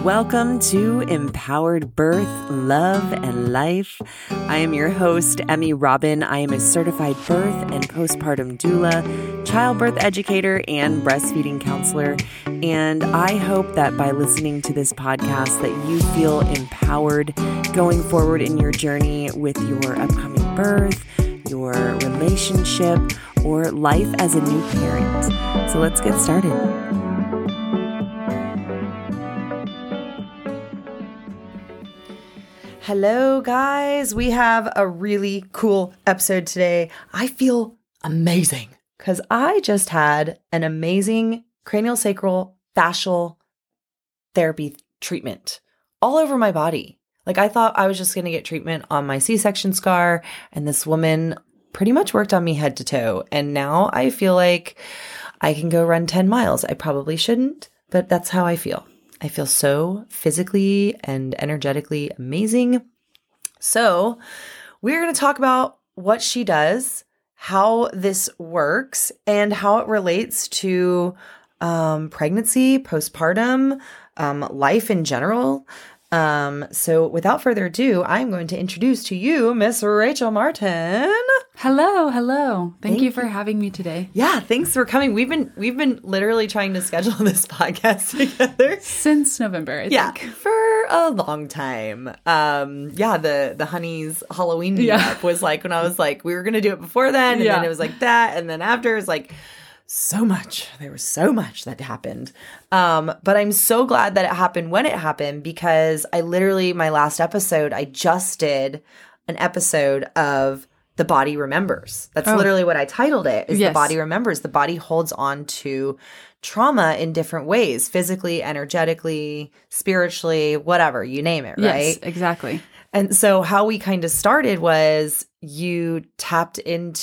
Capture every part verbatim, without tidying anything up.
Welcome to Empowered Birth, Love, and Life. I am your host, Emmy Robin. I am a certified birth and postpartum doula, childbirth educator, and breastfeeding counselor. And I hope that by listening to this podcast that you feel empowered going forward in your journey with your upcoming birth, your relationship, or life as a new parent. So let's get started. Hello, guys. We have a really cool episode today. I feel amazing because I just had an amazing craniosacral fascial therapy treatment all over my body. Like, I thought I was just going to get treatment on my C-section scar, and this woman pretty much worked on me head to toe. And now I feel like I can go run ten miles. I probably shouldn't, but that's how I feel. I feel so physically and energetically amazing. So we're going to talk about what she does, how this works, and how it relates to um, pregnancy, postpartum, um, life in general. Um, so without further ado, I'm going to introduce to you Miss Rachel Martin. Hello, hello. Thank, Thank you for having me today. Yeah, thanks for coming. We've been we've been literally trying to schedule this podcast together since November, I yeah, think. for a long time. Um, yeah, the the Honey's Halloween meetup Yeah. was like when I was like, we were gonna do it before then, and Yeah. then it was like that, and then after it was like so much. There was so much that happened. Um, but I'm so glad that it happened when it happened, because I literally, my last episode, I just did an episode of The Body Remembers. That's Oh. literally what I titled it, is Yes. The Body Remembers. The body holds on to trauma in different ways, physically, energetically, spiritually, whatever, you name it, right? Yes, exactly. And so how we kind of started was you tapped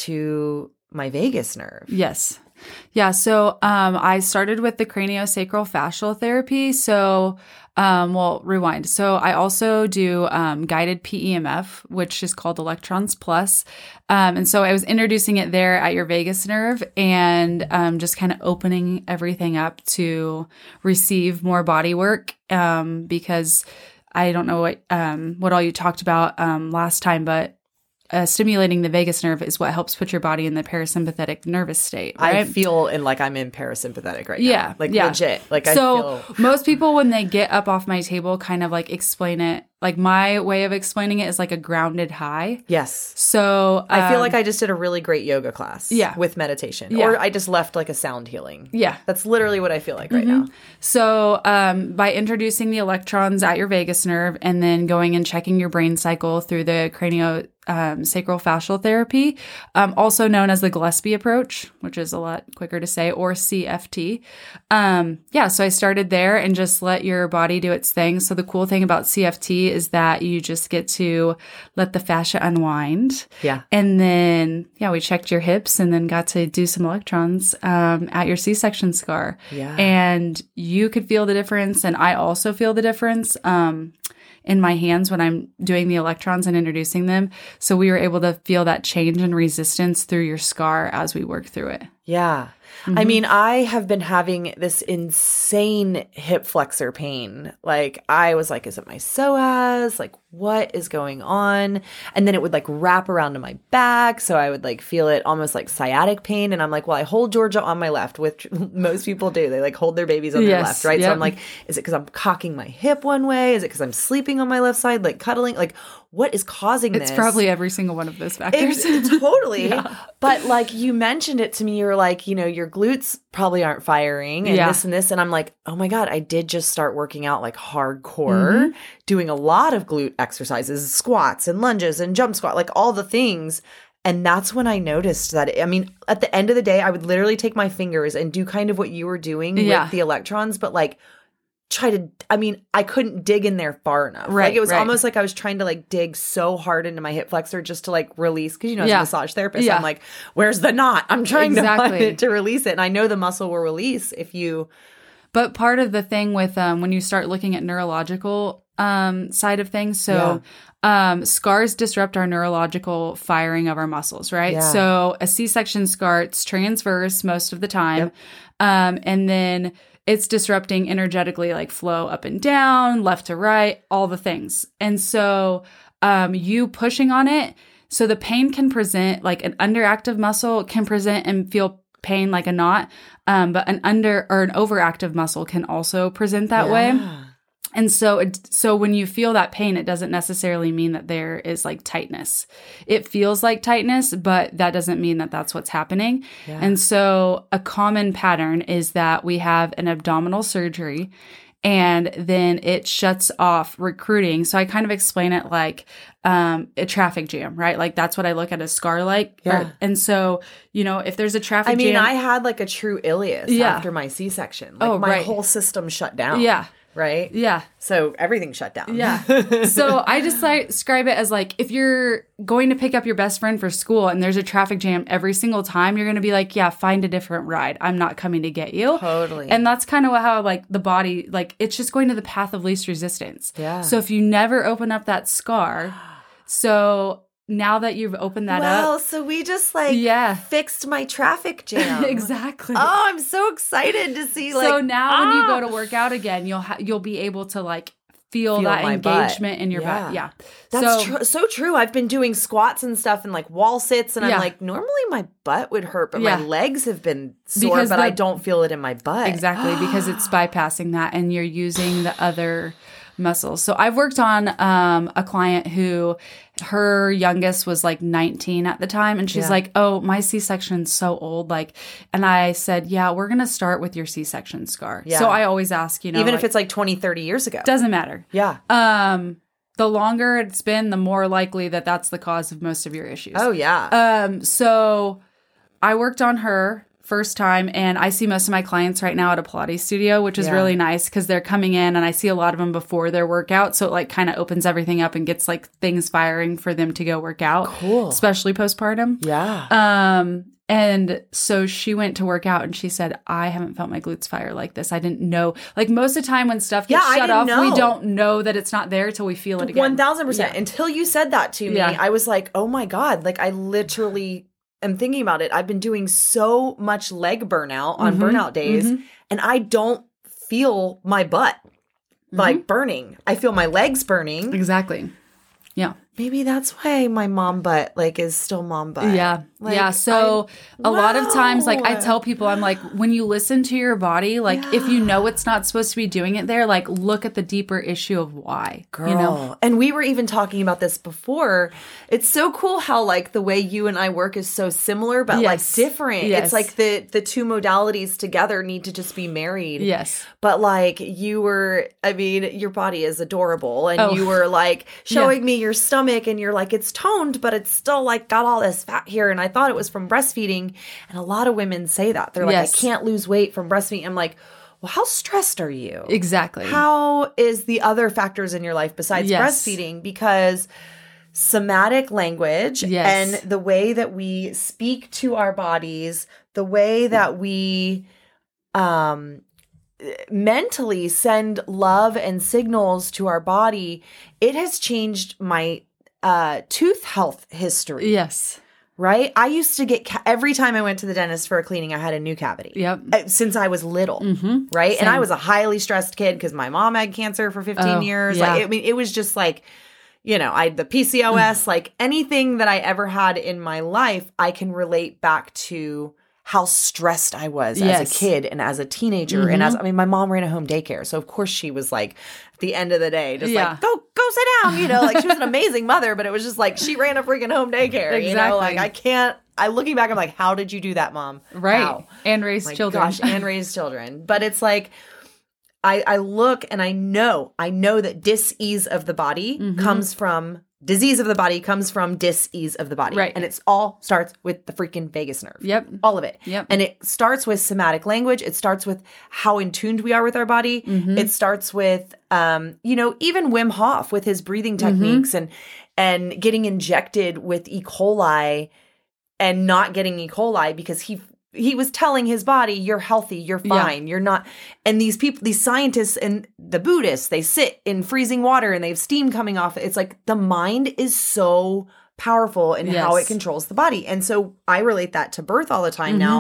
into my vagus nerve. Yes. Yeah. So um, I started with the craniosacral fascial therapy. So, um, well, rewind. So I also do um, guided P E M F, which is called Electrons Plus. Um, and so I was introducing it there at your vagus nerve and um, just kind of opening everything up to receive more body work um, because I don't know what um, what all you talked about um, last time, but Uh, stimulating the vagus nerve is what helps put your body in the parasympathetic nervous state, right? I feel and like I'm in parasympathetic right Yeah, now. Like yeah. legit. Like so I feel most people, when they get up off my table, kind of like explain it. Like my way of explaining it is like a grounded high. yes. So I feel um, like I just did a really great yoga class Yeah. with meditation. Yeah. Or I just left like a sound healing. Yeah. That's literally what I feel like right now. So um, by introducing the electrons at your vagus nerve and then going and checking your brain cycle through the cranio um, sacral fascial therapy, um, also known as the Gillespie approach, which is a lot quicker to say, or C F T. Um, yeah, so I started there and just let your body do its thing. So the cool thing about C F T is that you just get to let the fascia unwind. Yeah. And then, yeah, we checked your hips and then got to do some electrons um, at your C-section scar. Yeah. And you could feel the difference. And I also feel the difference um, in my hands when I'm doing the electrons and introducing them. So we were able to feel that change in resistance through your scar as we work through it. Yeah. I mean, I have been having this insane hip flexor pain. Like, I was like, is it my psoas? Like, what is going on? And then it would like wrap around to my back. So I would like feel it almost like sciatic pain. And I'm like, well, I hold Georgia on my left, which most people do. They like hold their babies on their Yes, left, right? So yep. I'm like, is it because I'm cocking my hip one way? Is it because I'm sleeping on my left side, like cuddling? Like, what is causing It's this? probably every single one of those factors. Ex- totally. Yeah. But like you mentioned it to me, you were like, you know, your glutes probably aren't firing and Yeah. this and this. And I'm like, oh my God, I did just start working out like hardcore, Mm-hmm. doing a lot of glute exercises, squats and lunges and jump squat, like all the things. And that's when I noticed that, I mean, at the end of the day, I would literally take my fingers and do kind of what you were doing Yeah. with the electrons, but like try to, I mean, I couldn't dig in there far enough. Right, Like it was right. almost like I was trying to like dig so hard into my hip flexor just to like release. Cause you know, as Yeah. a massage therapist, Yeah. I'm like, where's the knot? I'm trying to find Exactly. it to release it. And I know the muscle will release if you, But part of the thing with um, when you start looking at neurological um, side of things, so um, scars disrupt our neurological firing of our muscles, right? Yeah. So a C-section scar, it's transverse most of the time. Yep. Um, and then it's disrupting energetically, like flow up and down, left to right, all the things. And so um, you pushing on it, so the pain can present, like an underactive muscle can present and feel pain like a knot, um, but an under or an overactive muscle can also present that Yeah. way. And so, it, so when you feel that pain, it doesn't necessarily mean that there is like tightness. It feels like tightness, but that doesn't mean that that's what's happening. Yeah. And so a common pattern is that we have an abdominal surgery and then it shuts off recruiting. So I kind of explain it like um, a traffic jam, right? Like that's what I look at a scar like. Yeah. Or, and so, you know, if there's a traffic I mean, jam. I had like a true ileus Yeah. after my C-section. Like Oh, my right. whole system shut down. Yeah. Right? Yeah. So everything shut down. Yeah. So I just like describe it as like if you're going to pick up your best friend for school and there's a traffic jam every single time, you're going to be like, yeah, find a different ride. I'm not coming to get you. Totally. And that's kind of how like the body, like it's just going to the path of least resistance. Yeah. So if you never open up that scar, so now that you've opened that well, up. so we just like Yeah. fixed my traffic jam. Exactly. Oh, I'm so excited to see like so now when you ah! go to work out again, you'll ha- you'll be able to like feel, Feel that my butt. engagement in your Yeah. butt. Yeah. That's so, tr- so true. I've been doing squats and stuff and like wall sits, and Yeah. I'm like, normally my butt would hurt, but Yeah. my legs have been sore, Because but the- I don't feel it in my butt. Exactly, because it's bypassing that and you're using the other muscles. So I've worked on um, a client who her youngest was like nineteen at the time. And she's Yeah. like, oh, my C-section's so old. Like, and I said, yeah, we're going to start with your C-section scar. Yeah. So I always ask, you know, Even like, if it's like twenty, thirty years ago. doesn't matter. Yeah. Um, the longer it's been, the more likely that that's the cause of most of your issues. Oh, yeah. Um, so I worked on her first time, and I see most of my clients right now at a Pilates studio, which is Yeah. really nice because they're coming in and I see a lot of them before their workout. So it like kind of opens everything up and gets like things firing for them to go work out. Cool. Especially postpartum. yeah. Um, and so she went to work out and she said, I haven't felt my glutes fire like this. I didn't know. Like most of the time when stuff gets Yeah, I shut off, didn't we know. don't know that it's not there till we feel it again. one thousand percent. Yeah. Until you said that to me, Yeah. I was like, oh my God. Like I literally am thinking about it. I've been doing so much leg burnout on Mhm, burnout days, mhm. and I don't feel my butt like burning. I feel my legs burning. Exactly. Yeah. Maybe that's why my mom butt like is still mom butt. Yeah. Like, yeah. So I- a lot of times, like I Wow. tell people, I'm like, when you listen to your body, like if you know it's not supposed to be doing it there, like look at the deeper issue of why. Girl. You know? And we were even talking about this before. It's so cool how like the way you and I work is so similar, but Yes. like different. Yes. It's like the the two modalities together need to just be married. Yes. But like you were, I mean, your body is adorable, and Oh. you were like showing me your stomach, and you're like, it's toned, but it's still like got all this fat here. And I thought it was from breastfeeding. And a lot of women say that. They're like, Yes. I can't lose weight from breastfeeding. I'm like, well, how stressed are you? Exactly. How is the other factors in your life besides Yes. breastfeeding? Because somatic language Yes. and the way that we speak to our bodies, the way that we um mentally send love and signals to our body, it has changed my uh tooth health history. Yes. Right? I used to get ca- every time I went to the dentist for a cleaning, I had a new cavity. Yep. Uh, Since I was little, Mm-hmm. right? And Same. I was a highly stressed kid because my mom had cancer for fifteen Oh, years. yeah. Like, I mean, it was just like, you know, I had the P C O S, like anything that I ever had in my life, I can relate back to how stressed I was as Yes. a kid and as a teenager. And as, I mean, my mom ran a home daycare. So of course she was like, at the end of the day, just Yeah. like, go, go sit down. You know, like she was an amazing mother, but it was just like, she ran a freaking home daycare. You know, Exactly. like I can't, I looking back, I'm like, how did you do that, Mom? Right. How? And raise My children. gosh, and raise children. But it's like, I, I look and I know, I know that dis-ease of the body Mm-hmm. comes from, disease of the body comes from dis-ease of the body. Right. And it's all starts with the freaking vagus nerve. Yep. All of it. Yep. And it starts with somatic language. It starts with how in tuned we are with our body. Mm-hmm. It starts with, um, you know, even Wim Hof with his breathing Mm-hmm. techniques and, and getting injected with E. coli and not getting E. coli because he he was telling his body, you're healthy, you're Yeah. fine, you're not. And these people, these scientists and the Buddhists, they sit in freezing water and they have steam coming off. It's like the mind is so powerful in how Yes. it controls the body. And so I relate that to birth all the time Mm-hmm. now.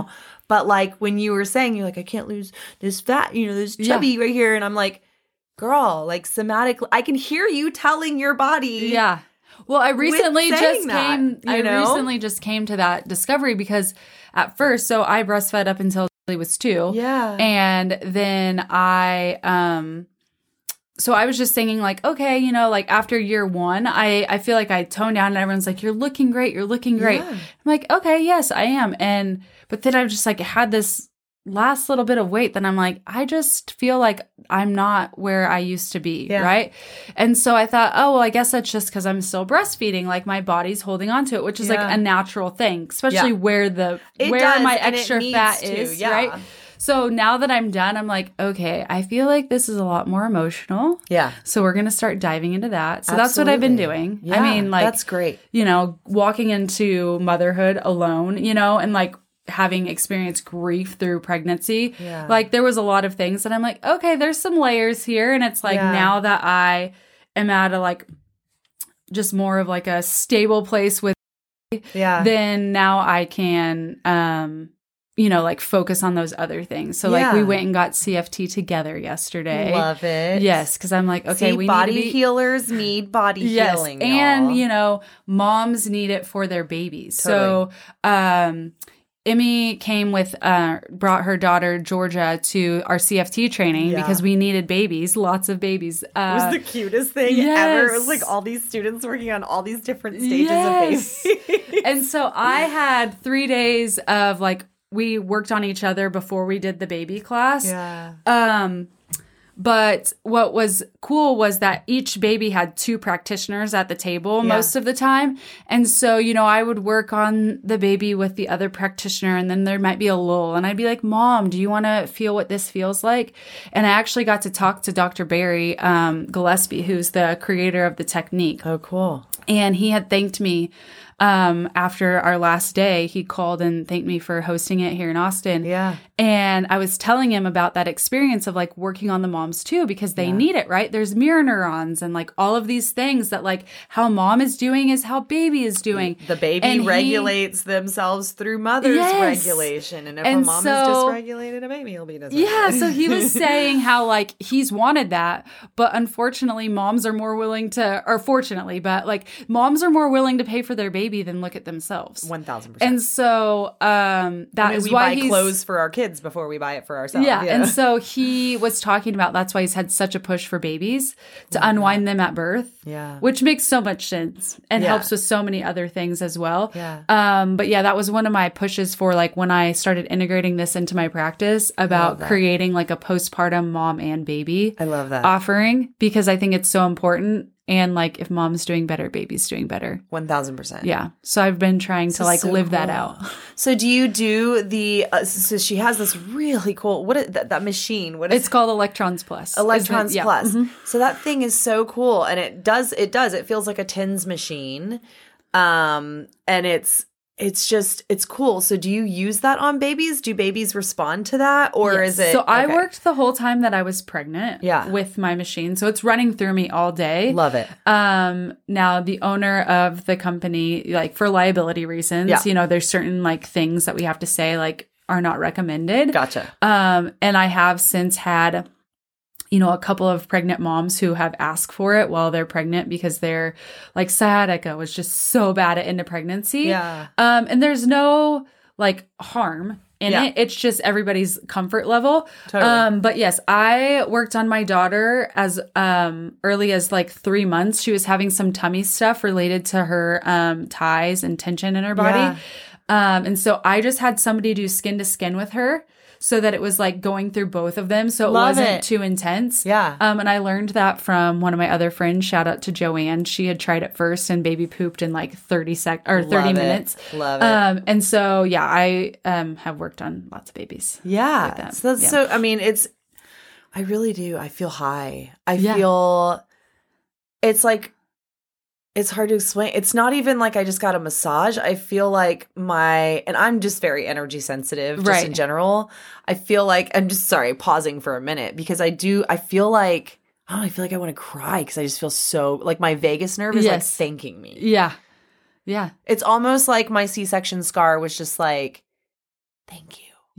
But like when you were saying, you're like, I can't lose this fat, you know, this chubby Yeah. right here. And I'm like, girl, like somatic, I can hear you telling your body. Yeah. Well, I recently saying just that, came, you I know? recently just came to that discovery because at first, so I breastfed up until he was two. Yeah. And then I, um, so I was just thinking like, okay, you know, like after year one, I, I feel like I toned down and everyone's like, you're looking great. You're looking great. Yeah. I'm like, okay, yes, I am. And, but then I just like had this last little bit of weight. Then I'm like, I just feel like I'm not where I used to be. Yeah. Right. And so I thought, oh, well, I guess that's just because I'm still breastfeeding. Like my body's holding on to it, which is Yeah. like a natural thing, especially Yeah. where the, It where does, my and it extra needs fat to, is. yeah. Right. So now that I'm done, I'm like, okay, I feel like this is a lot more emotional. Yeah. So we're going to start diving into that. So that's what I've been Absolutely. doing. Yeah, I mean, like, that's great. you know, walking into motherhood alone, you know, and like having experienced grief through pregnancy. Yeah. Like there was a lot of things that I'm like, okay, there's some layers here. And it's like Yeah. now that I am at a like just more of like a stable place with, Yeah. then now I can, um, you know, like focus on those other things. So like Yeah. we went and got C F T together yesterday. Love it. Yes, because I'm like, okay, See, we body need to be healers need body yes, healing. and y'all. you know, moms need it for their babies. So, um, Emmy came with, uh, brought her daughter Georgia to our C F T training Yeah. because we needed babies, lots of babies. Uh, It was the cutest thing yes. ever. It was like all these students working on all these different stages Yes. of baby. and so I had three days of like we worked on each other before we did the baby class. Yeah. Um, but what was cool was that each baby had two practitioners at the table Yeah. most of the time. And so, you know, I would work on the baby with the other practitioner and then there might be a lull. And I'd be like, Mom, do you want to feel what this feels like? And I actually got to talk to Doctor Barry um, Gillespie, who's the creator of the technique. Oh, cool. And he had thanked me um, after our last day. He called and thanked me for hosting it here in Austin. Yeah. And I was telling him about that experience of like working on the moms too, because they Yeah. need it, right? There's mirror neurons and like all of these things that like how mom is doing is how baby is doing. The baby And he- regulates themselves through mother's Yes. regulation. And if And a mom so- is dysregulated, a baby will be dysregulated. Yeah, so he was saying how like he's wanted that, but unfortunately moms are more willing to, or fortunately, but like moms are more willing to pay for their baby than look at themselves. one thousand percent. And so um, that I mean, is we why buy he's clothes for our kids before we buy it for ourselves. Yeah. And so he was talking about that's why he's had such a push for babies to unwind them at birth. Yeah. Which makes so much sense and Yeah. helps with so many other things as well. Yeah. Um, but yeah, that was one of my pushes for like when I started integrating this into my practice about that. creating like a postpartum mom and baby I love that. offering because I think it's so important. And like if mom's doing better, baby's doing better. one thousand percent. Yeah. So I've been trying to is like so live that cool. out. So do you do the, uh, so she has this really cool, what is that, that machine? What is It's called Electrons Plus. Electrons Is it- yeah. Plus. Mhm. So that thing is so cool, and it does it does it feels like a TENS machine, um, and it's it's just it's cool. So do you use that on babies? Do babies respond to that, or Yes. is it? So I okay. worked the whole time that I was pregnant. Yeah. With my machine, so it's running through me all day. Love it. Um, now the owner of the company, like for liability reasons, Yeah. you know, there's certain like things that we have to say like are not recommended. Gotcha. Um, and I have since had, you know, a couple of pregnant moms who have asked for it while they're pregnant because they're like sciatica was just so bad at end of pregnancy. Yeah. Um, and there's no like harm in Yeah. it. It's just everybody's comfort level. Totally. Um, but yes, I worked on my daughter as um early as like three months. She was having some tummy stuff related to her um ties and tension in her body. Yeah. Um, and so I just had somebody do skin to skin with her so that it was like going through both of them. So it Love wasn't it. too intense. Yeah. Um, and I learned that from one of my other friends. Shout out to Joanne. She had tried it first and baby pooped in like thirty sec or thirty Love it. minutes. Love it. Um, and so, yeah, I um, have worked on lots of babies. Yeah. like that. So that's Yeah. so, I mean, it's, I really do. I feel high. I Yeah. feel, it's like, it's hard to explain. It's not even like I just got a massage. I feel like my, and I'm just very energy sensitive just Right. in general. I feel like, I'm just sorry, pausing for a minute because I do, I feel like, I don't know, I feel like I want to cry because I just feel so, like my vagus nerve is like Yes. thanking me. Yeah. Yeah. It's almost like my C-section scar was just like, thank you.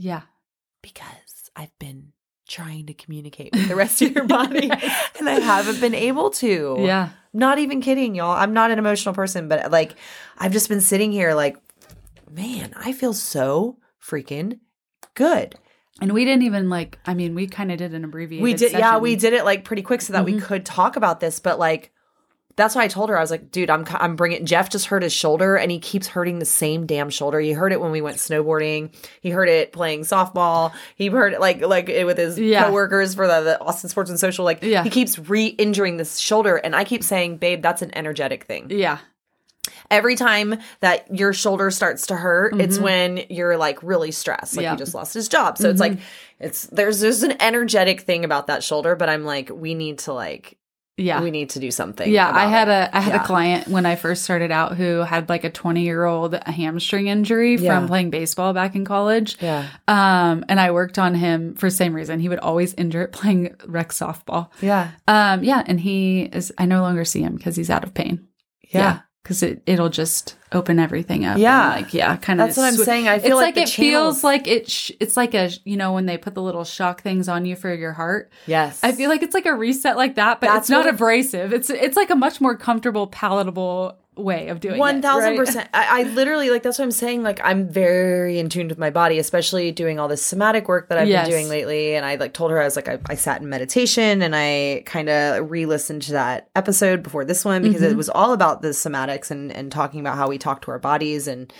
Yeah. Because I've been trying to communicate with the rest of your body and I haven't been able to. Yeah. Not even kidding, y'all. I'm not an emotional person, but like I've just been sitting here like, man, I feel so freaking good. And we didn't even like, I mean, we kind of did an abbreviated We did, session. yeah, we did it like pretty quick so that Mm-hmm. we could talk about this. But like, that's why I told her, I was like, dude, I'm I'm bringing, Jeff just hurt his shoulder and he keeps hurting the same damn shoulder. He heard it when we went snowboarding. He heard it playing softball. He heard it like, like it with his Yeah. coworkers for the, the Austin Sports and Social. Like Yeah. he keeps re-injuring this shoulder. And I keep saying, babe, that's an energetic thing. Yeah. Every time that your shoulder starts to hurt, it's when you're like really stressed, like Yeah. he just lost his job. So it's like, it's, there's, there's an energetic thing about that shoulder, but I'm like, we need to like, Yeah. we need to do something. Yeah, I about had it. a I had Yeah. a client when I first started out who had like a twenty year old hamstring injury Yeah. from playing baseball back in college. Yeah. Um, and I worked on him for the same reason. He would always injure it playing rec softball. Yeah. Um, yeah, and he is. I no longer see him because he's out of pain. Yeah. because it it'll just open everything up. Yeah. and like yeah, kind of. That's what I'm saying. I feel it's like like, the it channels- feels like it. Sh- it's like a you know when they put the little shock things on you for your heart. Yes. I feel like it's like a reset like that, but That's it's not what it- abrasive. It's it's like a much more comfortable, palatable way of doing One it. thousand right? percent. I, I literally like that's what I'm saying. Like I'm very in tune with my body, especially doing all this somatic work that I've Yes. been doing lately. And I like told her I was like I, I sat in meditation and I kind of re-listened to that episode before this one because Mm-hmm. it was all about the somatics and and talking about how we talk to our bodies and.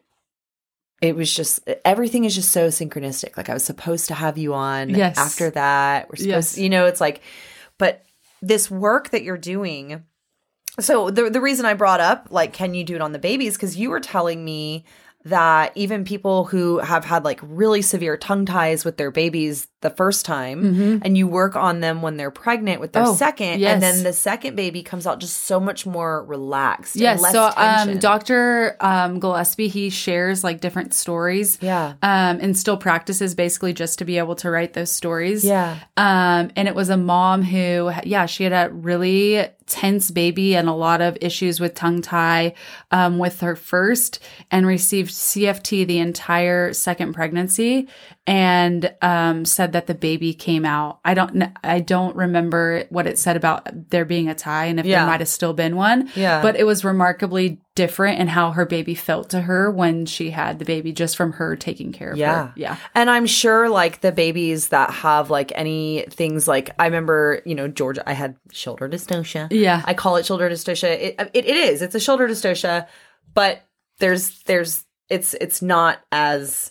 It was just everything is just so synchronistic. Like I was supposed to have you on. Yes. After that, we're supposed, Yes. to, you know, it's like, but this work that you're doing. So the the reason I brought up like, can you do it on the babies? Because you were telling me that even people who have had like really severe tongue ties with their babies the first time, and you work on them when they're pregnant with their Oh, second, yes. and then the second baby comes out just so much more relaxed. and Yes. less So, um, tension. Doctor Um, Gillespie, he shares like different stories. Yeah. Um, and still practices basically just to be able to write those stories. Yeah. Um, and it was a mom who, yeah, she had a really tense baby and a lot of issues with tongue tie, um, with her first and received C F T the entire second pregnancy and, um, said that the baby came out. I don't, kn- I don't remember what it said about there being a tie and if Yeah. there might have still been one. Yeah. But it was remarkably different in how her baby felt to her when she had the baby just from her taking care of Yeah. her. Yeah. And I'm sure like the babies that have like any things like I remember, you know, Georgia, I had shoulder dystocia. Yeah. I call it shoulder dystocia. It, it, it is. It's a shoulder dystocia, but there's, there's, it's, it's not as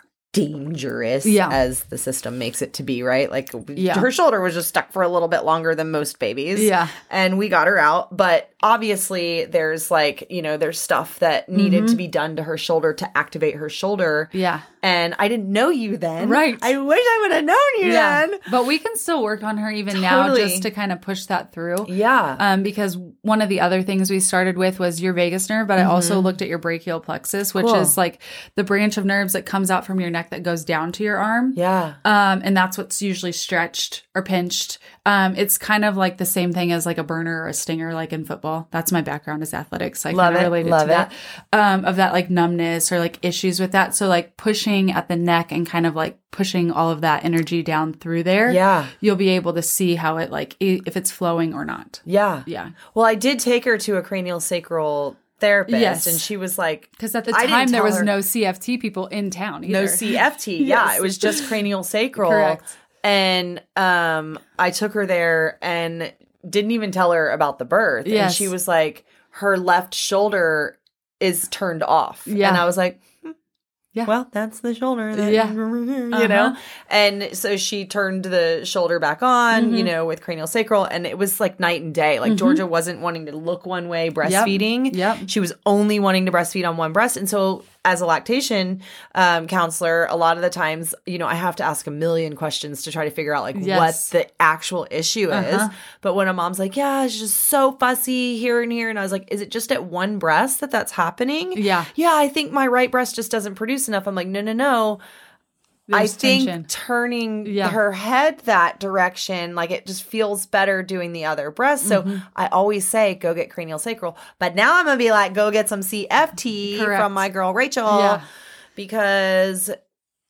dangerous Yeah. as the system makes it to be, right? Like Yeah. her shoulder was just stuck for a little bit longer than most babies. Yeah. And we got her out, but obviously there's like, you know, there's stuff that needed to be done to her shoulder to activate her shoulder. Yeah. And I didn't know you then. Right. I wish I would have known you then. But we can still work on her even now Totally. just to kind of push that through. Yeah. Um, because one of the other things we started with was your vagus nerve, but I also looked at your brachial plexus, which Cool. is like the branch of nerves that comes out from your neck that goes down to your arm. yeah. Um, and that's what's usually stretched or pinched. Um, it's kind of like the same thing as like a burner or a stinger, like in football. That's my background is athletics. I Love kind of it, related love to that. Um, of that like numbness or like issues with that. So like pushing at the neck and kind of like pushing all of that energy down through there. Yeah. You'll be able to see how it like, i- if it's flowing or not. Yeah. Yeah. Well, I did take her to a cranial sacral therapist Yes. and she was like, Because at the I didn't time there tell was her- no C F T people in town either. no C F T. Yeah. Yes. It was just cranial sacral. Correct. And um, I took her there and didn't even tell her about the birth. And Yes. she was like, her left shoulder is turned off. Yeah. And I was like, Yeah. well, that's the shoulder. That, Yeah. You Uh-huh. know? And so she turned the shoulder back on, Mm-hmm. you know, with cranial sacral. And it was like night and day. Like Georgia wasn't wanting to look one way breastfeeding. Yep. She was only wanting to breastfeed on one breast. And so as a lactation um, counselor, a lot of the times, you know, I have to ask a million questions to try to figure out like Yes. what the actual issue Uh-huh. is. But when a mom's like, yeah, it's just so fussy here and here. And I was like, is it just at one breast that that's happening? Yeah. Yeah, I think my right breast just doesn't produce enough. I'm like, no, no, no. There's I think tension. turning Yeah. her head that direction, like it just feels better doing the other breast. So Mm-hmm. I always say, go get cranial sacral. But now I'm going to be like, go get some C F T Correct. from my girl Rachel Yeah. because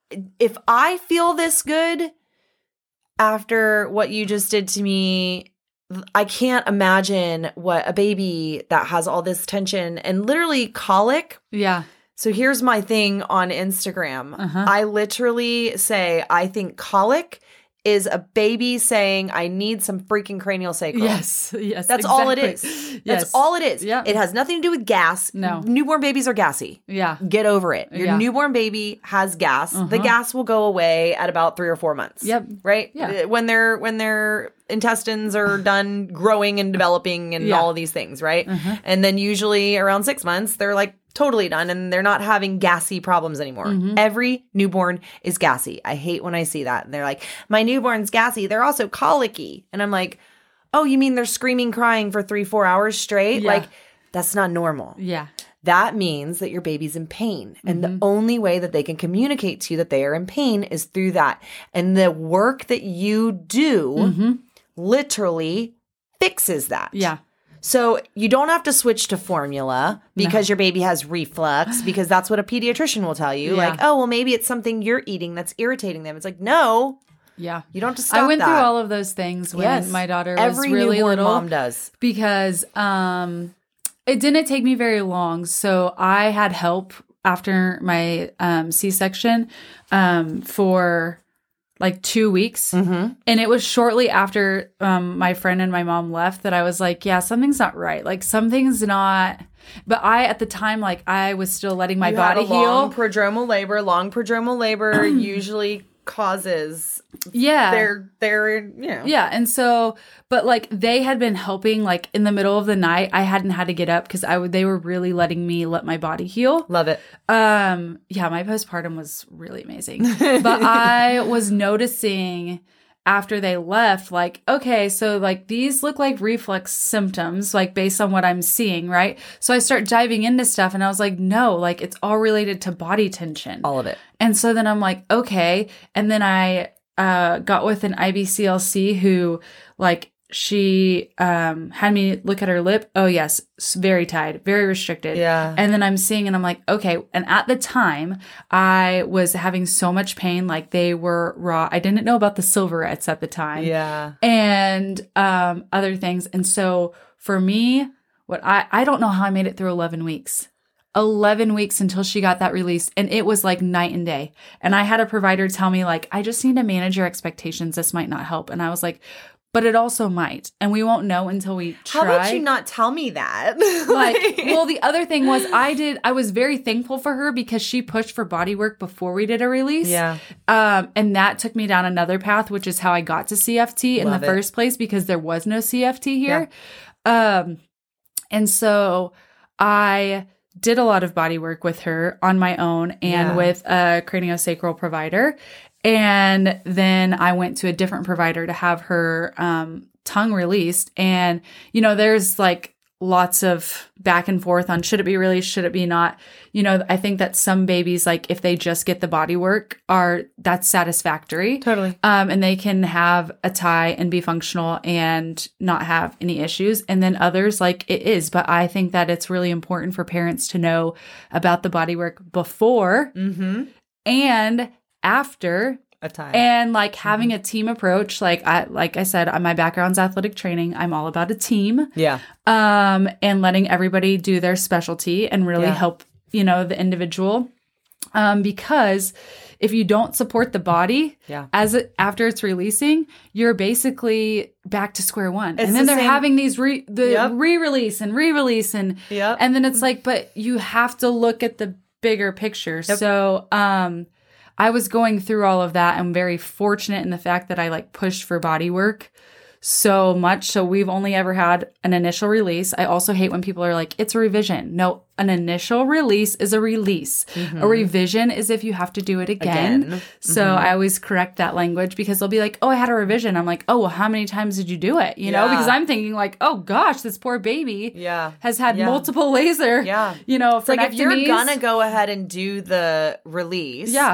if I feel this good after what you just did to me, I can't imagine what a baby that has all this tension and literally colic. Yeah. So here's my thing on Instagram. Uh-huh. I literally say, I think colic is a baby saying, I need some freaking cranial sacral. Yes. Yes. That's exactly. all it is. Yes. That's all it is. Yeah. It has nothing to do with gas. No. Newborn babies are gassy. Yeah. Get over it. Your Yeah. newborn baby has gas. Uh-huh. The gas will go away at about three or four months. Yep. Right? Yeah. When their when their intestines are done growing and developing and Yeah. all of these things, right? Uh-huh. And then usually around six months, they're like totally done and they're not having gassy problems anymore. Mm-hmm. Every newborn is gassy. I hate when I see that. And they're like, my newborn's gassy. They're also colicky. And I'm like, oh, you mean they're screaming, crying for three, four hours straight? Yeah. Like, that's not normal. Yeah. That means that your baby's in pain. And Mm-hmm. the only way that they can communicate to you that they are in pain is through that. And the work that you do Mm-hmm. literally fixes that. Yeah. So you don't have to switch to formula because No. your baby has reflux, because that's what a pediatrician will tell you. Yeah. Like, oh, well, maybe it's something you're eating that's irritating them. It's like, no, Yeah. you don't have to stop I went that. through all of those things when Yes. my daughter was Every really newborn little. mom does. Because um, it didn't take me very long. So I had help after my um, C-section um, for like two weeks. Mm-hmm. And it was shortly after um, my friend and my mom left that I was like, yeah, something's not right. Like something's not. But I, at the time, like I was still letting my You body had a long heal. prodromal labor. Long prodromal labor usually causes Yeah. their, their, you know. Yeah. And so, but like they had been helping like in the middle of the night. I hadn't had to get up because I would, they were really letting me let my body heal. Love it. Um, yeah, my postpartum was really amazing. But I was noticing after they left, like, okay, so like these look like reflux symptoms, like based on what I'm seeing, right? So I start diving into stuff and I was like, no, like it's all related to body tension. All of it. And so then I'm like, okay. And then I uh, got with an I B C L C who, like, she um, had me look at her lip. Oh, yes, s- very tied, very restricted. Yeah. And then I'm seeing and I'm like, okay. And at the time, I was having so much pain, like they were raw. I didn't know about the silverettes at the time. Yeah. And um, other things. And so for me, what I, I don't know how I made it through eleven weeks. eleven weeks until she got that release. And it was like night and day. And I had a provider tell me like, I just need to manage your expectations. This might not help. And I was like, but it also might. And we won't know until we try. How about you not tell me that? Like, well, the other thing was I did, I was very thankful for her because she pushed for body work before we did a release. Yeah. Um, and that took me down another path, which is how I got to C F T in Love the it. first place because there was no C F T here. Um, and so I did a lot of body work with her on my own and Yeah. with a craniosacral provider. And then I went to a different provider to have her um, tongue released. And, you know, there's like lots of back and forth on should it be released, should it be not. You know, I think that some babies, like if they just get the body work, are that's satisfactory. Totally. Um, and they can have a tie and be functional and not have any issues. And then others, like it is. But I think that it's really important for parents to know about the body work before Mm-hmm. and after, A time. and like having a team approach. Like I, like I said, my background's athletic training. I'm all about a team. yeah. Um, and letting everybody do their specialty and really Yeah. help, you know, the individual. Um, because if you don't support the body Yeah. as it, after it's releasing, you're basically back to square one. It's and then the they're same- having these re, the Yep. re-release and re-release and, Yep. and then it's like, but you have to look at the bigger picture. Yep. So, um, I was going through all of that. I'm very fortunate in the fact that I like pushed for body work so much. So we've only ever had an initial release. I also hate when people are like, it's a revision. No, an initial release is a release. A revision is if you have to do it again. Again. So I always correct that language because they'll be like, oh, I had a revision. I'm like, oh, well, how many times did you do it? You know, Yeah. because I'm thinking like, oh gosh, this poor baby Yeah. has had Yeah. multiple laser, Yeah. you know, It's like if you're frenectomies. gonna go ahead and do the release, Yeah.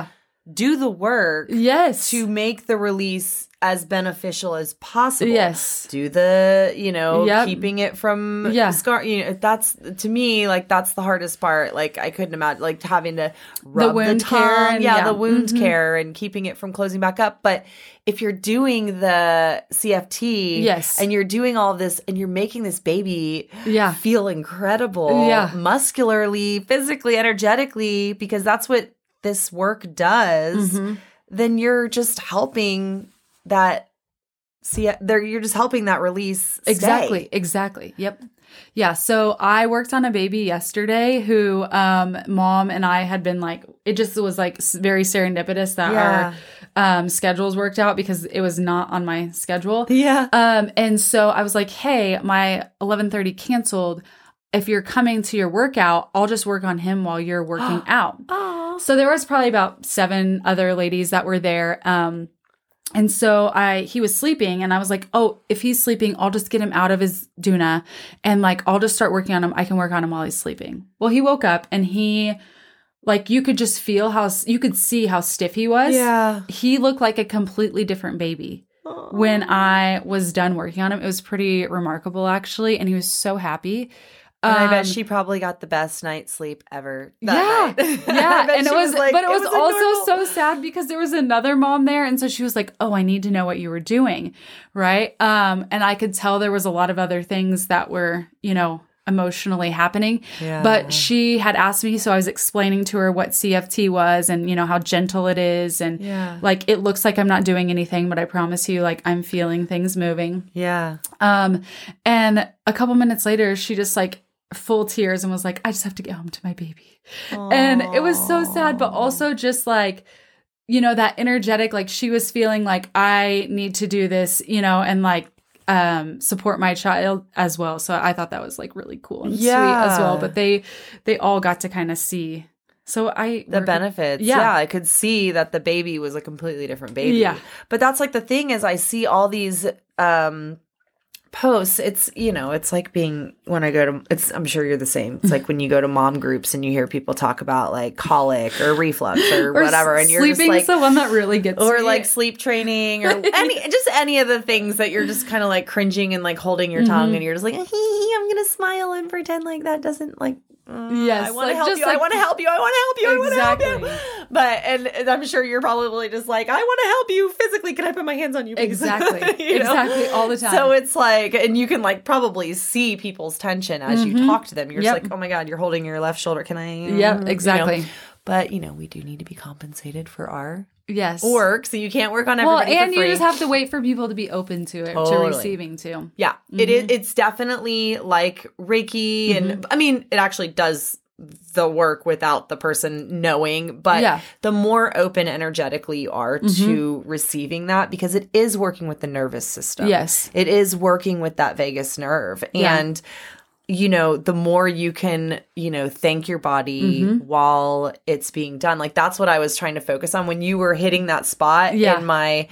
do the work Yes. to make the release as beneficial as possible. Yes. Do the, you know, Yep. keeping it from Yeah. scar. You know, that's to me like that's the hardest part. Like I couldn't imagine like having to rub the, wound tongue, care and- yeah, yeah. the wound Mhm. care and keeping it from closing back up. But if you're doing the C F T, Yes. and you're doing all this, and you're making this baby, Yeah. feel incredible, Yeah. muscularly, physically, energetically, because that's what this work does. Mhm. Then you're just helping that see there you're just helping that release stay. Exactly. Exactly. Yep. Yeah. So I worked on a baby yesterday who um, mom and I had been like, it just was like s- very serendipitous that Yeah. our um, schedules worked out because it was not on my schedule. Yeah. Um, and so I was like, hey, my eleven thirty canceled. If you're coming to your workout, I'll just work on him while you're working out. Oh. So there was probably about seven other ladies that were there. Um, and so I, he was sleeping and I was like, oh, if he's sleeping, I'll just get him out of his Doona and like, I'll just start working on him. I can work on him while he's sleeping. Well, he woke up and he, like, you could just feel how, you could see how stiff he was. Yeah. He looked like a completely different baby. When I was done working on him, it was pretty remarkable actually. And he was so happy. And I bet Um, she probably got the best night's sleep ever. Yeah, That night. I yeah, bet and it she was, like, but it was, a also normal- so sad because there was another mom there, and so she was like, "Oh, I need to know what you were doing," right? Um, and I could tell there was a lot of other things that were, you know, emotionally happening. Yeah. But she had asked me, so I was explaining to her what C F T was, and you know how gentle it is, and Yeah. like it looks like I'm not doing anything, but I promise you, like I'm feeling things moving. Yeah. Um, and a couple minutes later, she just like full tears and was like, I just have to get home to my baby. And it was so sad, but also just like, you know, that energetic, like she was feeling like I need to do this, you know, and like um support my child as well. So I thought that was like really cool and Yeah. sweet as well. But they they all got to kind of see. So I The work- benefits. Yeah. Yeah. I could see that the baby was a completely different baby. Yeah. But that's like the thing is I see all these um posts. It's, you know, it's like being when I go to it's I'm sure you're the same. It's like when you go to mom groups and you hear people talk about like colic or reflux or, or whatever and you're just sleeping like is the one that really gets or me. like sleep training or any just any of the things that you're just kind of like cringing and like holding your tongue Mhm. and you're just like, "Hee, I'm going to smile and pretend like that doesn't like uh, Yes, I want to like, help just you. I like- want to help you. I want to help you. I want to help Exactly. you." But and, and I'm sure you're probably just like, "I want to help you physically. Can I put my hands on you?" Please? Exactly. You know? Exactly. All the time. So it's like, and you can like probably see people's tension as you talk to them. You're Yep. just like, "Oh my God, you're holding your left shoulder. Can I?" Yep, You know? exactly. But you know, we do need to be compensated for our Yes. work, so you can't work on Well, everybody and for you free. just have to wait for people to be open to it, to Totally. receiving too. Yeah, it is. It's definitely like Reiki, and I mean, it actually does the work without the person knowing. But Yeah. the more open energetically you are to receiving that, because it is working with the nervous system. Yes. it is working with that vagus nerve, Yeah. and you know, the more you can, you know, thank your body while it's being done. Like that's what I was trying to focus on when you were hitting that spot Yeah. in my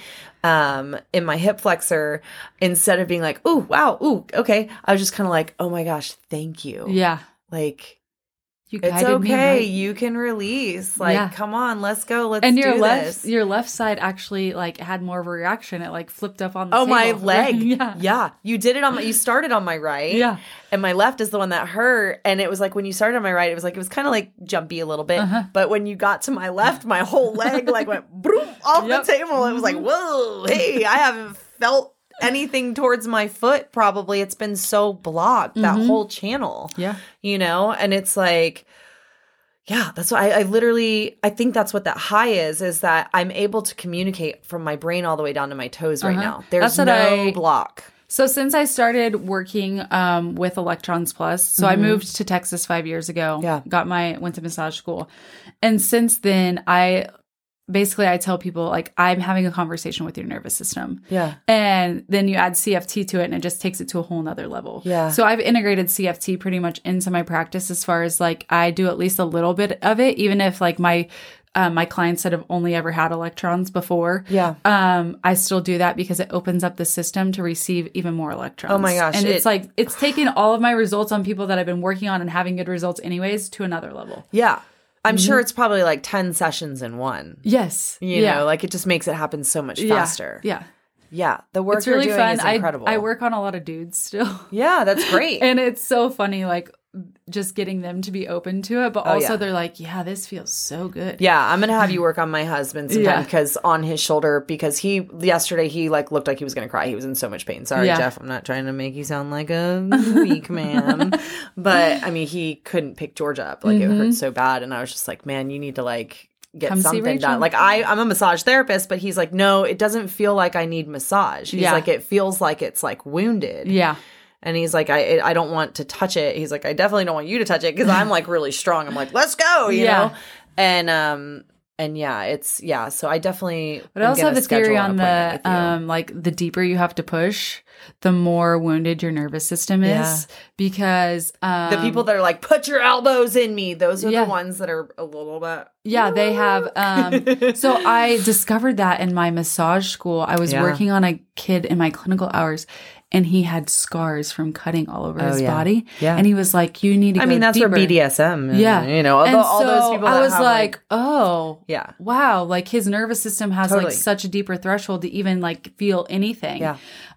um in my hip flexor. Instead of being like, "Oh, wow, ooh, okay." I was just kind of like, "Oh my gosh, thank you." Yeah. Like You it's guided me okay. right. You can release. Like, Yeah. come on, let's go. Let's And your do left this. your left side actually like had more of a reaction. It like flipped up on the Oh, my table. leg. yeah. Yeah. You did it on my, you started on my right. Yeah. And my left is the one that hurt. And it was like when you started on my right, it was like, it was kind of like jumpy a little bit. Uh-huh. But when you got to my left, my whole leg like went broom off Yep. the table. It was like, whoa, hey, I haven't felt anything towards my foot probably. It's been so blocked, that whole channel. Yeah. You know? And it's like, yeah, that's why I, I literally, I think that's what that high is, is that I'm able to communicate from my brain all the way down to my toes right Uh-huh. now. There's That's what no I- block. So since I started working um, with Electrons Plus, so I moved to Texas five years ago. Mm-hmm. Yeah. Got my went to massage school, and since then I basically I tell people like I'm having a conversation with your nervous system. Yeah. And then you add C F T to it and it just takes it to a whole nother level. Yeah. So I've integrated C F T pretty much into my practice as far as like I do at least a little bit of it, even if like my uh, my clients that have only ever had electrons before. Yeah. Um, I still do that because it opens up the system to receive even more electrons. Oh my gosh, And it- it's like it's taken all of my results on people that I've been working on and having good results anyways to another level. Yeah. I'm Mm-hmm. sure it's probably like ten sessions in one. Yes. You yeah. know, like it just makes it happen so much Yeah. faster. Yeah. Yeah. The work It's really you're doing fun. is I, incredible. I work on a lot of dudes still. Yeah, that's great. And it's so funny, like just getting them to be open to it. But Oh, also yeah. they're like, yeah, this feels so good. Yeah, I'm gonna have you work on my husband sometime Yeah. because on his shoulder, because he yesterday he like looked like he was gonna cry. He was in so much pain. Sorry, Yeah. Jeff. I'm not trying to make you sound like a weak man, but I mean he couldn't pick Georgia up. Like it hurt so bad, and I was just like, man, you need to like get Come see something Rachel. done. Like I, I'm a massage therapist, but he's like, no, it doesn't feel like I need massage. He's Yeah. like, it feels like it's like wounded. Yeah. And he's like, I I don't want to touch it. He's like, I definitely don't want you to touch it because I'm like really strong. I'm like, let's go, you Yeah. know? And um and yeah, it's yeah. So I definitely. But I am also gonna have a theory schedule an on appointment the with you. um like the deeper you have to push, the more wounded your nervous system is. Yeah. Because um the people that are like, put your elbows in me. Those are Yeah. the ones that are a little bit. Yeah, they have. Um, so I discovered that in my massage school. I was Yeah. working on a kid in my clinical hours, and he had scars from cutting all over Oh, his yeah. body. Yeah. And he was like, "You need to." I go mean, that's deeper. where B D S M. And, Yeah, you know, all, and the, all so those people. That I was have, like, "Oh, yeah, wow!" Like his nervous system has Totally. like such a deeper threshold to even like feel anything. yeah,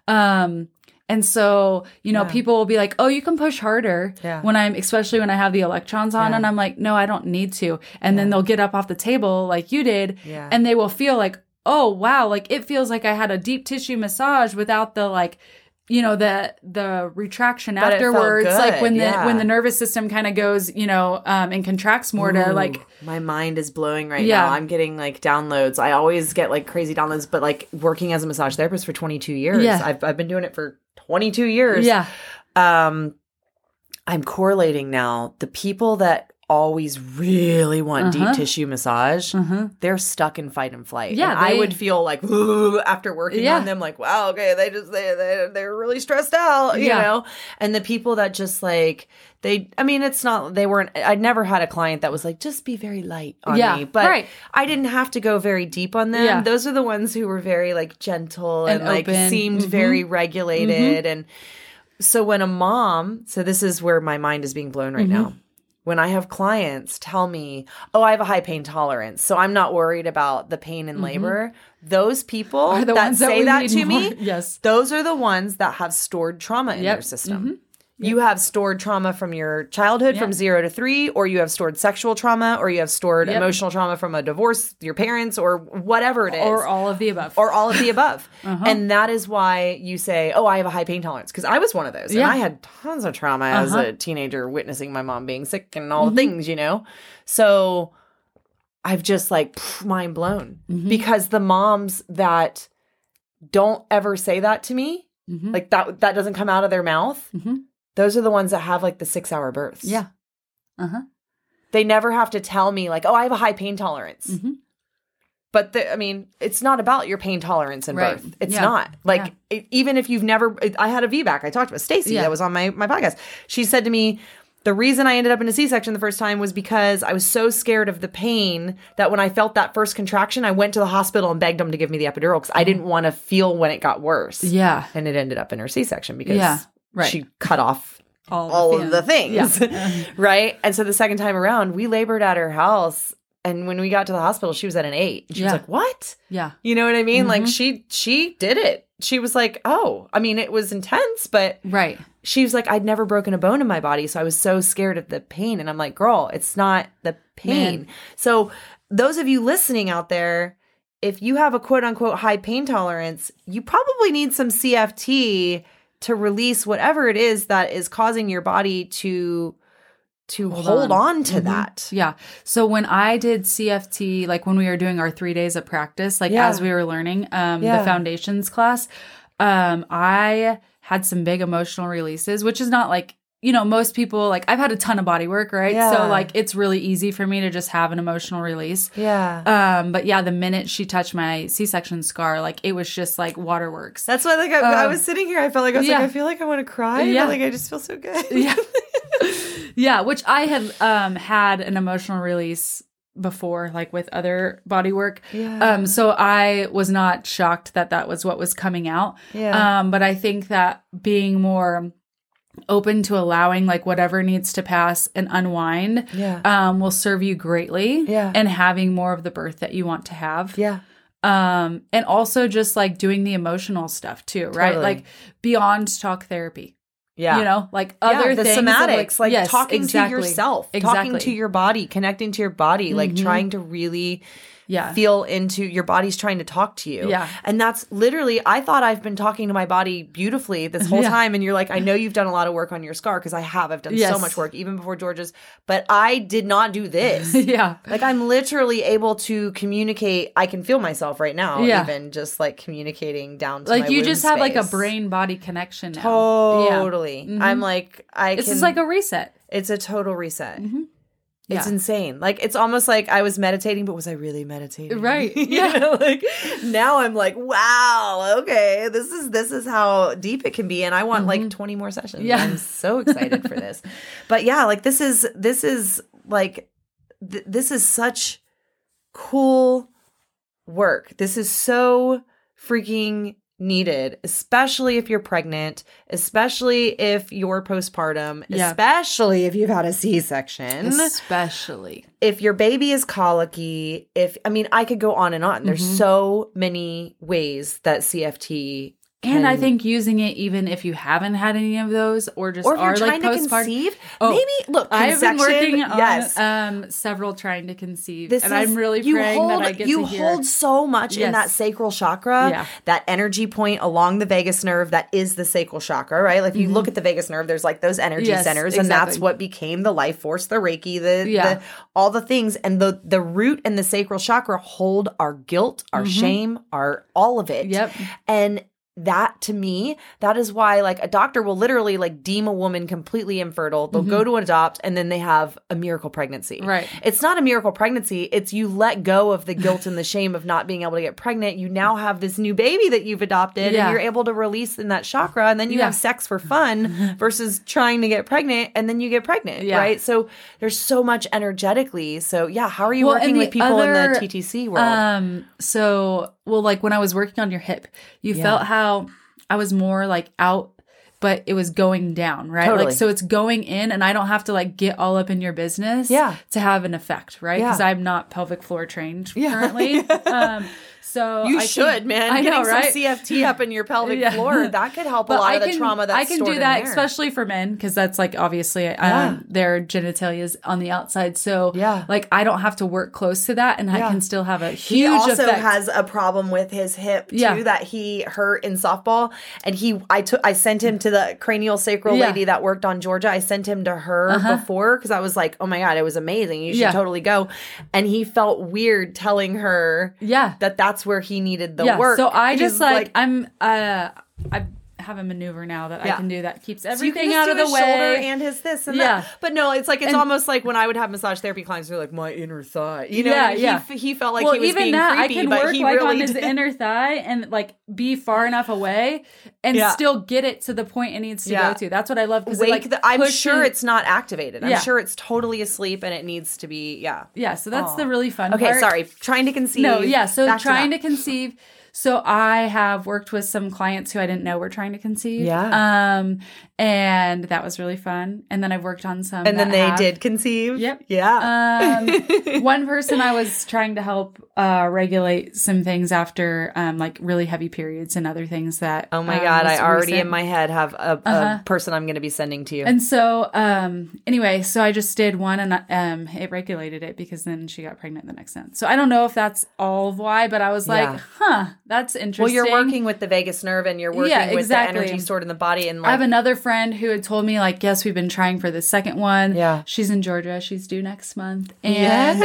Um, and so, you know, Yeah. people will be like, oh, you can push harder Yeah. when I'm, especially when I have the electrons on. Yeah. And I'm like, no, I don't need to. And then they'll get up off the table like you did. Yeah. And they will feel like, oh, wow, like it feels like I had a deep tissue massage without the like, you know, the the retraction But it felt afterwards, like good, when the yeah. when the nervous system kind of goes, you know, um, and contracts more to Ooh, like, my mind is blowing right Yeah. now. I'm getting like downloads. I always get like crazy downloads, but like working as a massage therapist for twenty-two years, Yeah. I've I've been doing it for twenty-two years. yeah, Um, I'm correlating now. The people that always really want Uh-huh. deep tissue massage, uh-huh. they're stuck in fight and flight. Yeah, And I they- would feel like "Ooh," after working Yeah. on them, like, wow, okay, they just they they they're really stressed out, you Yeah. know. And the people that just like they, I mean, it's not they weren't. I'd never had a client that was like, just be very light on Yeah, me, but right. I didn't have to go very deep on them. Yeah. Those are the ones who were very like gentle and, And like open. seemed Mhm. very regulated and. So when a mom, so this is where my mind is being blown right Mm-hmm. now. When I have clients tell me, "Oh, I have a high pain tolerance, so I'm not worried about the pain in labor." Those people Are the that ones that say we that need to more. me, Yes. those are the ones that have stored trauma in Yep. their system. Mhm. You have stored trauma from your childhood, Yep. from zero to three, or you have stored sexual trauma, or you have stored Yep. emotional trauma from a divorce, your parents, or whatever it is Or all of the above. or all of the above. Uh-huh. And that is why you say, oh, I have a high pain tolerance. Because I was one of those. Yeah. And I had tons of trauma as Uh-huh. a teenager witnessing my mom being sick and all the things, you know? So I've just like pff, mind blown. Mhm. Because the moms that don't ever say that to me, Mhm. like that that doesn't come out of their mouth, Mhm. those are the ones that have like the six hour births. Yeah. Uh-huh. They never have to tell me like, oh, I have a high pain tolerance. Mhm. But the, I mean, it's not about your pain tolerance in Right. birth. It's Yeah. not like Yeah. it, even if you've never. It, I had a V BAC. I talked about Stacy Yeah. that was on my my podcast. She said to me, the reason I ended up in a C-section the first time was because I was so scared of the pain that when I felt that first contraction, I went to the hospital and begged them to give me the epidural because I didn't want to feel when it got worse. Yeah. And it ended up in her C-section because Yeah. Right. she cut off All, all of the things. Yeah. Right. And so the second time around, we labored at her house. And when we got to the hospital, she was at an eight. And she was Yeah. like, what? Yeah. You know what I mean? Like Mhm. she she did it. She was like, oh, I mean, it was intense, but Right. she was like, I'd never broken a bone in my body. So I was so scared of the pain. And I'm like, girl, it's not the pain. Man. So those of you listening out there, if you have a quote unquote high pain tolerance, you probably need some C F T to release whatever it is that is causing your body to to hold, Hold on. on. to Mhm. that. Yeah. So when I did C F T, like when we were doing our three days of practice, like Yeah. as we were learning um, Yeah. the foundations class, um, I had some big emotional releases, which is not like, you know, most people, like I've had a ton of body work, right? Yeah. So like it's really easy for me to just have an emotional release. Yeah. Um, but yeah, the minute she touched my C-section scar, like it was just like waterworks. That's why, like, I, I Um, was sitting here. I felt like I was yeah. like, I feel like I want to cry. Yeah. But, like, I just feel so good. Yeah. Yeah, which I had um had an emotional release before, like with other body work. Yeah. Um, so I was not shocked that that was what was coming out. Yeah. Um, but I think that being more open to allowing like whatever needs to pass and unwind Yeah. um, will serve you greatly. Yeah. And having more of the birth that you want to have. Yeah. Um, and also just like doing the emotional stuff too, right? Totally. Like beyond talk therapy. Yeah. You know, like other yeah, the things. of, somatics, like, yes, talking exactly. to yourself, Exactly. talking to your body, connecting to your body, like Mhm. trying to really Yeah. feel into your body's trying to talk to you. Yeah. And that's literally, I thought I've been talking to my body beautifully this whole Yeah. time. And you're like, I know you've done a lot of work on your scar, because I have. I've done so Yes. much work, even before George's. But I did not do this. Yeah. Like, I'm literally able to communicate. I can feel myself right now, Yeah. even just like communicating down to Like my you womb just have like a space. brain body connection now. Totally. Yeah. Mhm. I'm like, I It's can. just like a reset. It's a total reset. Mm-hmm. It's Yeah. insane. Like, it's almost like I was meditating, but was I really meditating? Right. You Yeah. know, like now I'm like, wow, okay, this is this is how deep it can be. And I want like twenty more sessions. Yeah. I'm so excited for this. But yeah, like this is this is like th- this is such cool work. This is so freaking needed, especially if you're pregnant, especially if you're postpartum, Yeah. especially if you've had a C-section, Especially. if your baby is colicky, if, I mean, I could go on and on. There's Mhm. so many ways that C F T And I can- think using it even if you haven't had any of those or just or if you're are like trying to postpartum. conceive, Oh, maybe, look, I've been conception, working on yes. um, several trying to conceive, This and is- I'm really you praying hold, that I get you to hear. hold so much in Yes. that sacral chakra, Yeah. that energy point along the vagus nerve that is the sacral chakra, right? Like if you look at the vagus nerve, there's like those energy Yes, centers, and that's exactly. what became the life force, the Reiki, the, Yeah. the all the things, and the the root and the sacral chakra hold our guilt, our shame, our all of it. Yep. And that, to me, that is why, like, a doctor will literally like deem a woman completely infertile. They'll go to adopt, and then they have a miracle pregnancy. Right. It's not a miracle pregnancy. It's you let go of the guilt and the shame of not being able to get pregnant. You now have this new baby that you've adopted, Yeah. and you're able to release in that chakra, and then you Yeah. have sex for fun versus trying to get pregnant, and then you get pregnant, Yeah. right? So there's so much energetically. So yeah, how are you Well, working and with the people in other, the T T C world? Um, so, well, like when I was working on your hip, you Yeah. felt how I was more like out, but it was going down, right? Totally. Like, so it's going in, and I don't have to like get all up in your business Yeah. to have an effect, right? Yeah. Because I'm not pelvic floor trained Yeah. currently. um, so You I should, can- man. I Getting know, right? some C F T up in your pelvic Yeah. floor, that could help a But lot I of the can, trauma that's I can stored do in that, there. especially for men, because that's like obviously um, Yeah. their genitalia is on the outside. So Yeah. like I don't have to work close to that, and Yeah. I can still have a huge He also effect. has a problem with his hip too, Yeah. that he hurt in softball. And he, I took, I sent him to the cranial sacral Yeah. lady that worked on Georgia. I sent him to her Uh-huh. before, because I was like, oh my god, it was amazing. You should Yeah. totally go. And he felt weird telling her yeah. that that's where he needed the yeah. work. So I He's just like, I'm uh I have a maneuver now that Yeah. I can do that keeps So you can everything just out of do the his shoulder way. and his this and Yeah. that. But no, it's like it's And- almost like when I would have massage therapy clients, they're like, my inner thigh. You know, Yeah, he, yeah. he felt like well, he was even being that creepy, I can but work he like really on his did. inner thigh and like be far enough away and Yeah. still get it to the point it needs to Yeah. go to. That's what I love because Wake like the, I'm pushes- sure it's not activated. I'm Yeah. sure it's totally asleep and it needs to be, yeah. yeah. So that's Aw. the really fun Okay, part. sorry. Trying to conceive. No, yeah. So Back trying that. to conceive. So I have worked with some clients who I didn't know were trying to conceive. Yeah. Um, and that was really fun. And then I've worked on some. And then that they have- did conceive. Yep. Yeah. Um, one person I was trying to help uh, regulate some things after um, like really heavy periods and other things that. Oh my um, God. I was already recent. in my head have a, Uh-huh. a person I'm going to be sending to you. And so, um, anyway, so I just did one and um, it regulated it because then she got pregnant the next month. So I don't know if that's all of why, but I was like, Yeah. huh, that's interesting. Well, you're working with the vagus nerve and you're working Yeah, with exactly. the energy stored in the body. And I like, have another friend who had told me, like, yes, we've been trying for the second one. Yeah. She's in Georgia. She's due next month. And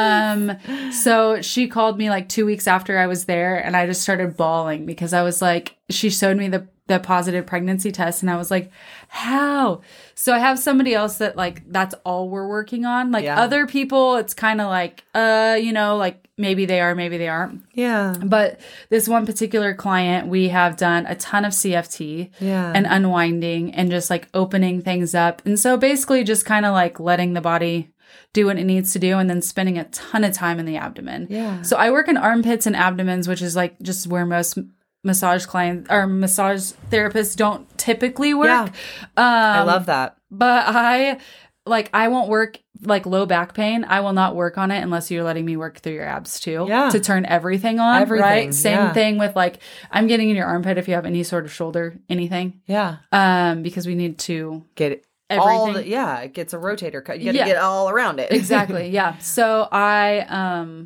um, so she called me like two weeks after I was there, and I just started bawling because I was like, she showed me the the positive pregnancy test, and I was like, how? So I have somebody else that like that's all we're working on. Like Yeah. other people, it's kind of like, uh, you know, like maybe they are, maybe they aren't. yeah. But this one particular client, we have done a ton of C F T Yeah. and unwinding and just like opening things up. And so basically just kind of like letting the body do what it needs to do and then spending a ton of time in the abdomen. Yeah. So I work in armpits and abdomens, which is like just where most massage clients or massage therapists don't typically work. Yeah. Um, I love that. But I, like, I won't work, like, low back pain. I will not work on it unless you're letting me work through your abs, too. Yeah. To turn everything on, Everything, right? Same yeah. thing with, like, I'm getting in your armpit if you have any sort of shoulder, anything. Yeah. Um, because we need to Get it. everything. All the, yeah, it gets a rotator cut. You got to Yeah. get all around it. Exactly. Yeah. So I um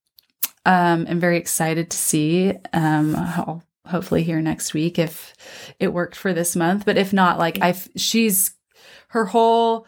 um am very excited to see. Um I'll hopefully hear next week if it worked for this month. But if not, like I've she's her whole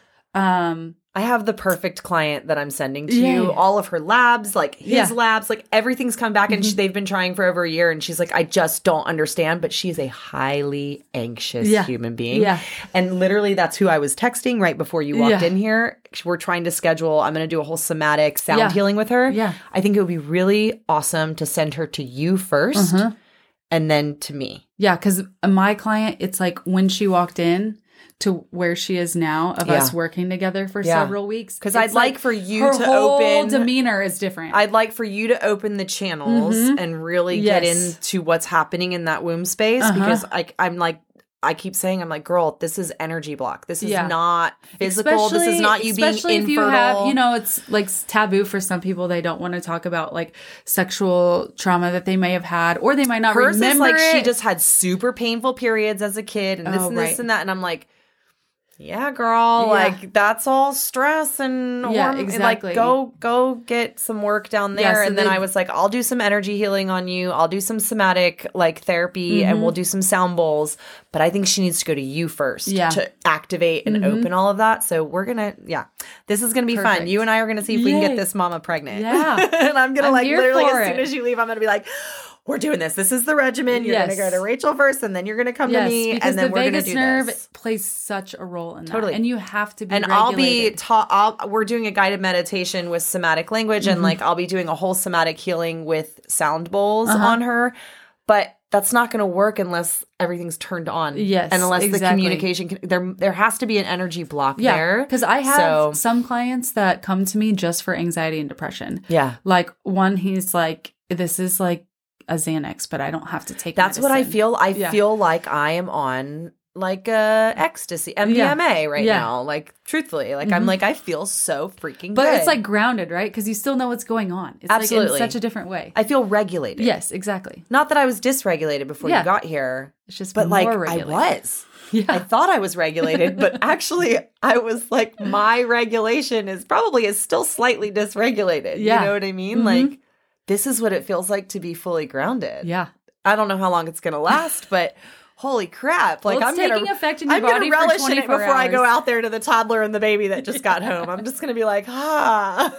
um I have the perfect client that I'm sending to Yeah, you. yeah. All of her labs, like his Yeah. labs, like everything's come back and Mhm. she, they've been trying for over a year. And she's like, I just don't understand. But she's a highly anxious Yeah. human being. Yeah. And literally that's who I was texting right before you walked Yeah. in here. We're trying to schedule, I'm going to do a whole somatic sound Yeah. healing with her. Yeah. I think it would be really awesome to send her to you first Uh-huh. and then to me. Yeah, because my client, it's like when she walked in to where she is now of Yeah. us working together for Yeah. several weeks. 'Cause it's I'd like for you her to whole open- demeanor is different. I'd like for you to open the channels Mhm. and really get Yes. into what's happening in that womb space Uh-huh. because I, I'm like, I keep saying, I'm like, girl, this is energy block. This is Yeah. not physical. This is not you being especially infertile. if you have, you know, it's like taboo for some people. They don't want to talk about like sexual trauma that they may have had, or they might not Hers remember is like it. she just had super painful periods as a kid and this Oh, and this right. and that. And I'm like, yeah, girl, Yeah. like that's all stress and Yeah, horm- exactly. Like go go get some work down there. Yeah, so and then the- I was like, I'll do some energy healing on you. I'll do some somatic like therapy and Mhm. we'll do some sound bowls. But I think she needs to go to you first Yeah. to activate and Mhm. open all of that. So we're gonna, yeah, this is gonna be fun. Perfect. You and I are gonna see if we can get Yay. this mama pregnant. Yeah. and I'm gonna I'm like here literally for as soon it. as you leave, I'm gonna be like, we're doing this. This is the regimen. You're Yes. gonna go to Rachel first, and then you're gonna come yes, to me, because and then the we're vagus gonna do nerve this. plays such a role in that, Totally. and you have to be. And I'll be regulated. taught. I'll, we're doing a guided meditation with somatic language, Mm-hmm. and like I'll be doing a whole somatic healing with sound bowls Uh-huh. on her. But that's not going to work unless everything's turned on. Yes, and unless the exactly. communication can, there there has to be an energy block Yeah, there. because I have So- some clients that come to me just for anxiety and depression. Yeah, Like one, he's like, "This is like a Xanax, but I don't have to take." that's what I medicine." feel. I Yeah. feel like I am on like uh ecstasy, M D M A right Yeah. now. Like truthfully, like I'm Mhm. like I feel so freaking But good. it's like grounded, right? Because you still know what's going on. It's Absolutely. like in such a different way. I feel regulated. Yes, exactly. Not that I was dysregulated before Yeah. you got here, It's just but more like I regulated. was. Yeah. I thought I was regulated, but actually I was like, my regulation is probably is still slightly dysregulated. Yeah. You know what I mean? Mhm. Like, this is what it feels like to be fully grounded. yeah. I don't know how long it's going to last, but holy crap. Like, Well, I'm it's taking gonna, effect in your I'm going body to for relish in it twenty-four before I go hours. out there to the toddler and the baby that just got home. I'm just going to be like, ah.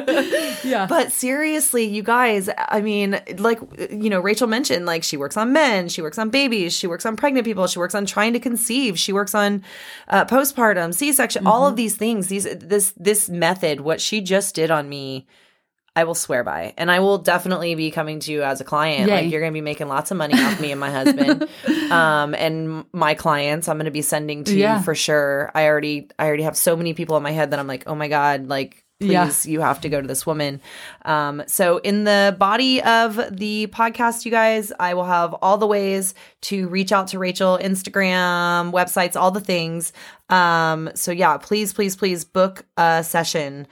Yeah. But seriously, you guys, I mean, like, you know, Rachel mentioned, like, she works on men, she works on babies, she works on pregnant people, she works on trying to conceive, she works on uh, postpartum, C-section, all Mm-hmm. of these things. These, this, this method, what she just did on me, I will swear by. And I will definitely be coming to you as a client. Yay. Like, you're going to be making lots of money off me and my husband. um, and my clients, I'm going to be sending to Yeah. you for sure. I already, I already have so many people in my head that I'm like, oh my God, like, please, Yeah. you have to go to this woman. Um, so in the body of the podcast, you guys, I will have all the ways to reach out to Rachel, Instagram, websites, all the things. Um, so yeah, please, please, please book a session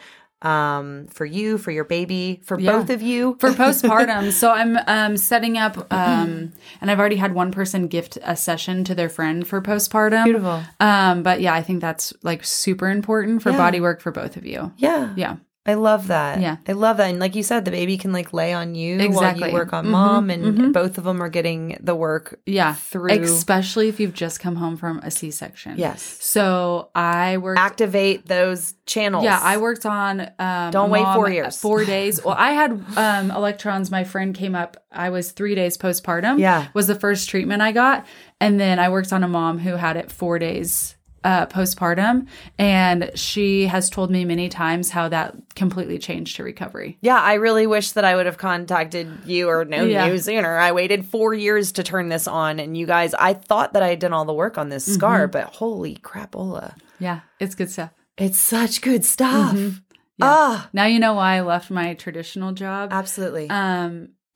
um for you, for your baby, for Yeah. both of you. For postpartum. So I'm um, setting up, um, and I've already had one person gift a session to their friend for postpartum. Beautiful. Um, but yeah, I think that's like super important for Yeah. body work for both of you. Yeah. Yeah. I love that. Yeah. I love that. And like you said, the baby can like lay on you while Exactly. you work on Mhm, mom, and mhm. both of them are getting the work Yeah. through. Especially if you've just come home from a C-section. Yes. So I worked. Activate those channels. Yeah, I worked on. Um, Don't wait mom four at years. Four days. Well, I had um, electrons. My friend came up. I was three days postpartum. Yeah. Was the first treatment I got, and then I worked on a mom who had it four days uh, postpartum, and she has told me many times how that completely changed her recovery. Yeah, I really wish that I would have contacted you or known Yeah. you sooner. I waited four years to turn this on, and you guys, I thought that I had done all the work on this scar, Mm-hmm. but holy crapola. Yeah, it's good stuff. It's such good stuff. Mhm. Yeah. Ah, Now you know why I left my traditional job. absolutely. Um,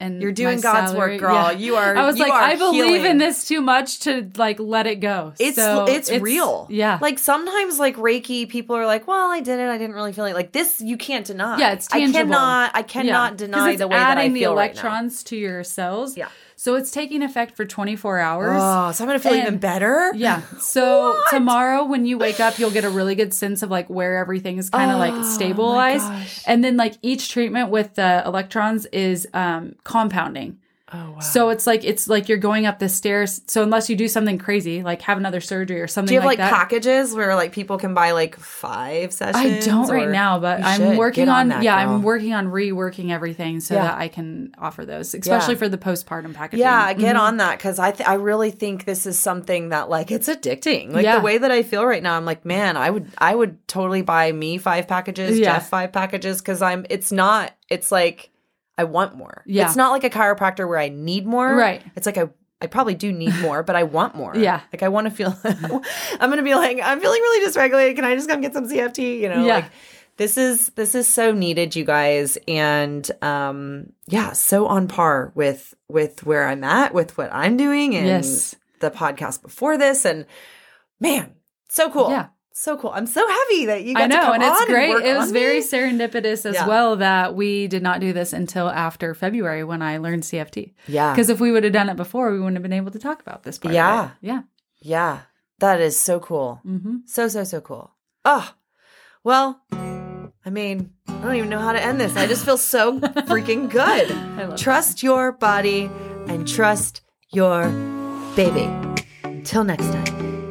and You're doing my God's salary- work, girl. Yeah. You are. I was you like, are I believe healing. in this too much to like let it go. It's, So it's real. Yeah. Like sometimes like Reiki, people are like, well, I did it. I didn't really feel it. Like this, you can't deny. Yeah, it's tangible. I cannot, I cannot Yeah. deny it's the way that I adding feel the right now. electrons to your cells. Yeah. So it's taking effect for twenty-four hours. Oh, so I'm going to feel And- even better? Yeah. So What? tomorrow when you wake up, you'll get a really good sense of like where everything is kind of Oh, like my stabilized. gosh. And then like each treatment with the electrons is um, compounding. Oh, wow. So it's like it's like you're going up the stairs. So unless you do something crazy, like have another surgery or something Do you have like, like, that. packages where like people can buy like five sessions? I don't right or- now, but You I'm should. working Get on, that, yeah, girl. I'm working on reworking everything so Yeah. that I can offer those, especially Yeah. for the postpartum packaging. Yeah, get Mhm. on that because I th- I really think this is something that like it's addicting. Like Yeah. the way that I feel right now, I'm like, man, I would I would totally buy me five packages, Yeah. Jeff five packages because I'm. It's not. It's like I want more. Yeah. It's not like a chiropractor where I need more. Right. It's like I. I probably do need more, but I want more. Yeah. Like I want to feel, I'm going to be like, I'm feeling really dysregulated. Can I just come get some C F T? You know, Yeah. like this is, this is so needed, you guys. And, um, yeah, so on par with, with where I'm at, with what I'm doing and Yes. the podcast before this. And man, so cool. Yeah. So cool. I'm so happy that you got I know, to come and it's on great. work It was on very me. serendipitous as Yeah. well that we did not do this until after February when I learned C F T. Yeah. Because if we would have done it before, we wouldn't have been able to talk about this part. Yeah. Of it. Yeah. Yeah. That is so cool. Mm-hmm. So, so, so cool. Oh, well, I mean, I don't even know how to end this. I just feel so freaking good. I love Trust your body and trust your baby. Until next time.